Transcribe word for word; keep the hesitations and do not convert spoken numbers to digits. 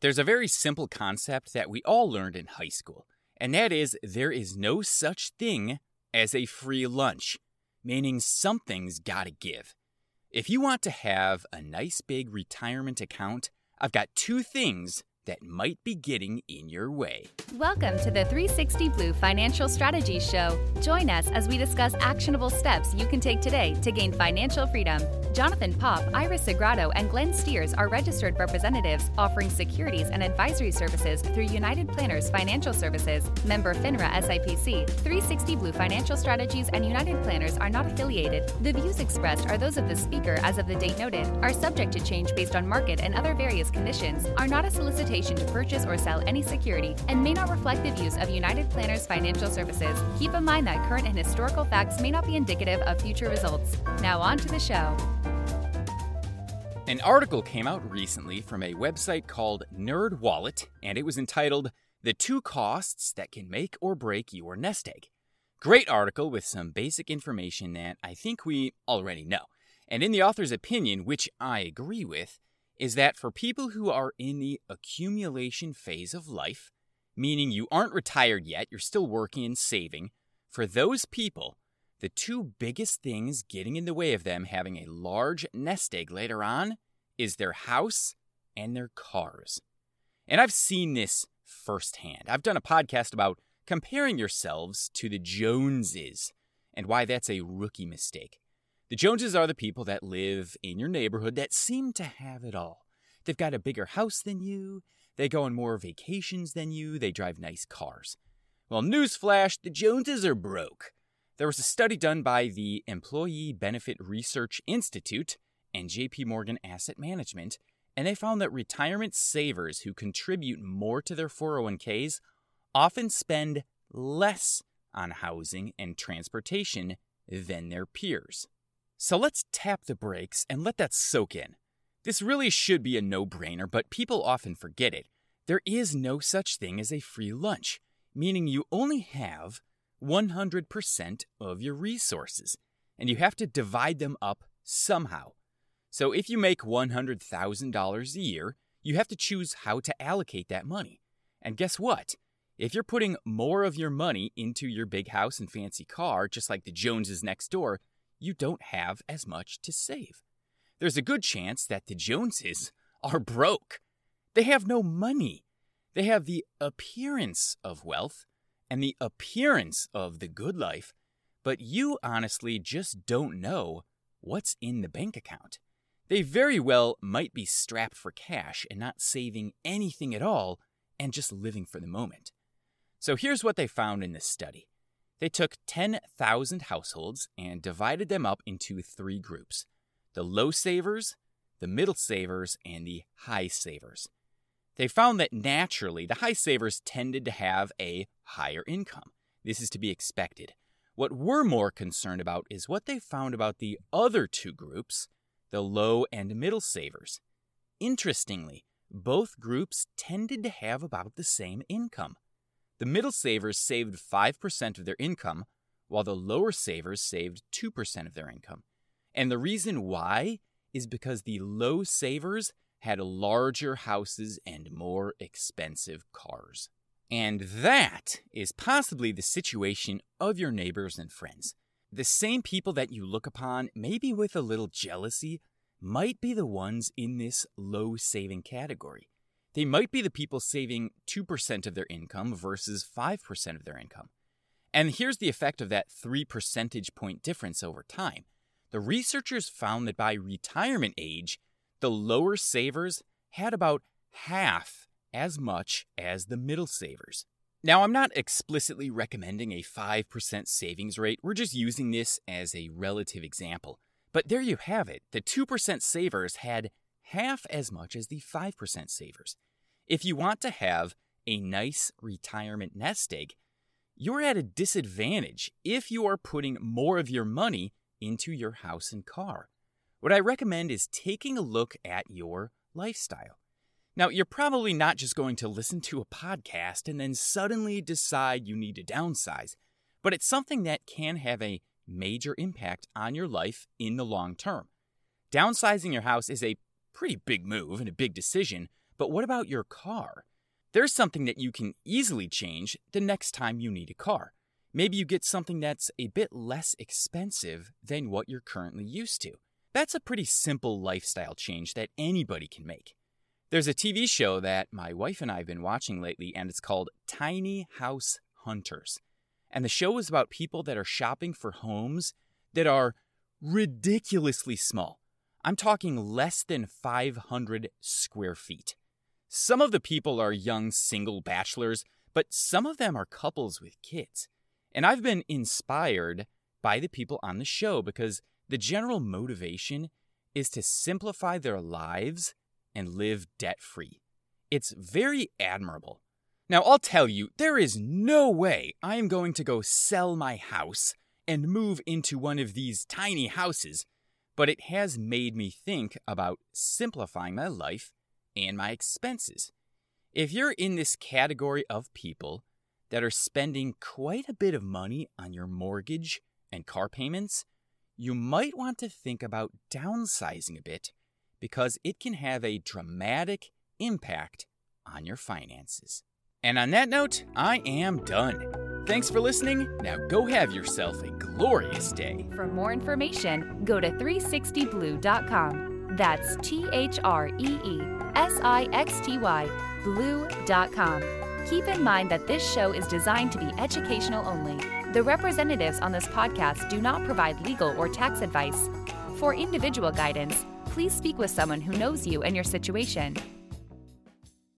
There's a very simple concept that we all learned in high school, and that is there is no such thing as a free lunch, meaning something's gotta give. If you want to have a nice big retirement account, I've got two things that might be getting in your way. Welcome to the three sixty Blue Financial Strategies Show. Join us as we discuss actionable steps you can take today to gain financial freedom. Jonathan Pop, Iris Sagrado, and Glenn Steers are registered representatives offering securities and advisory services through United Planners Financial Services, member FINRA S I P C. three sixty Blue Financial Strategies and United Planners are not affiliated. The views expressed are those of the speaker as of the date noted, are subject to change based on market and other various conditions, are not a solicitation to purchase or sell any security, and may not reflect the views of United Planners Financial Services. Keep in mind that current and historical facts may not be indicative of future results. Now on to the show. An article came out recently from a website called NerdWallet, and it was entitled, The Two Costs That Can Make or Break Your Nest Egg. Great article with some basic information that I think we already know. And in the author's opinion, which I agree with, is that for people who are in the accumulation phase of life, meaning you aren't retired yet, you're still working and saving, for those people, the two biggest things getting in the way of them having a large nest egg later on is their house and their cars. And I've seen this firsthand. I've done a podcast about comparing yourselves to the Joneses and why that's a rookie mistake. The Joneses are the people that live in your neighborhood that seem to have it all. They've got a bigger house than you, they go on more vacations than you, they drive nice cars. Well, newsflash, the Joneses are broke. There was a study done by the Employee Benefit Research Institute and J P Morgan Asset Management, and they found that retirement savers who contribute more to their four oh one k's often spend less on housing and transportation than their peers. So let's tap the brakes and let that soak in. This really should be a no-brainer, but people often forget it. There is no such thing as a free lunch, meaning you only have one hundred percent of your resources, and you have to divide them up somehow. So if you make one hundred thousand dollars a year, you have to choose how to allocate that money. And guess what? If you're putting more of your money into your big house and fancy car, just like the Joneses next door, you don't have as much to save. There's a good chance that the Joneses are broke. They have no money. They have the appearance of wealth and the appearance of the good life, but you honestly just don't know what's in the bank account. They very well might be strapped for cash and not saving anything at all and just living for the moment. So here's what they found in this study. They took ten thousand households and divided them up into three groups: the low savers, the middle savers, and the high savers. They found that naturally, the high savers tended to have a higher income. This is to be expected. What we're more concerned about is what they found about the other two groups, the low and middle savers. Interestingly, both groups tended to have about the same income. The middle savers saved five percent of their income, while the lower savers saved two percent of their income. And the reason why is because the low savers had larger houses and more expensive cars. And that is possibly the situation of your neighbors and friends. The same people that you look upon, maybe with a little jealousy, might be the ones in this low saving category. They might be the people saving two percent of their income versus five percent of their income. And here's the effect of that three percentage point difference over time. The researchers found that by retirement age, the lower savers had about half as much as the middle savers. Now, I'm not explicitly recommending a five percent savings rate. We're just using this as a relative example. But there you have it. The two percent savers had half as much as the five percent savers. If you want to have a nice retirement nest egg, you're at a disadvantage if you are putting more of your money into your house and car. What I recommend is taking a look at your lifestyle. Now, you're probably not just going to listen to a podcast and then suddenly decide you need to downsize, but it's something that can have a major impact on your life in the long term. Downsizing your house is a pretty big move and a big decision, But what about your car? There's something that you can easily change the next time you need a car. Maybe you get something that's a bit less expensive than what you're currently used to. That's a pretty simple lifestyle change that anybody can make. There's a T V show that my wife and I have been watching lately, and it's called Tiny House Hunters. And the show is about people that are shopping for homes that are ridiculously small. I'm talking less than five hundred square feet. Some of the people are young single bachelors, but some of them are couples with kids. And I've been inspired by the people on the show because the general motivation is to simplify their lives and live debt-free. It's very admirable. Now, I'll tell you, there is no way I am going to go sell my house and move into one of these tiny houses, but it has made me think about simplifying my life and my expenses. If you're in this category of people that are spending quite a bit of money on your mortgage and car payments, you might want to think about downsizing a bit because it can have a dramatic impact on your finances. And on that note, I am done. Thanks for listening. Now go have yourself a glorious day. For more information, go to three sixty blue dot com. That's T H R E E S I X T Y, blue dot com. Keep in mind that this show is designed to be educational only. The representatives on this podcast do not provide legal or tax advice. For individual guidance, please speak with someone who knows you and your situation.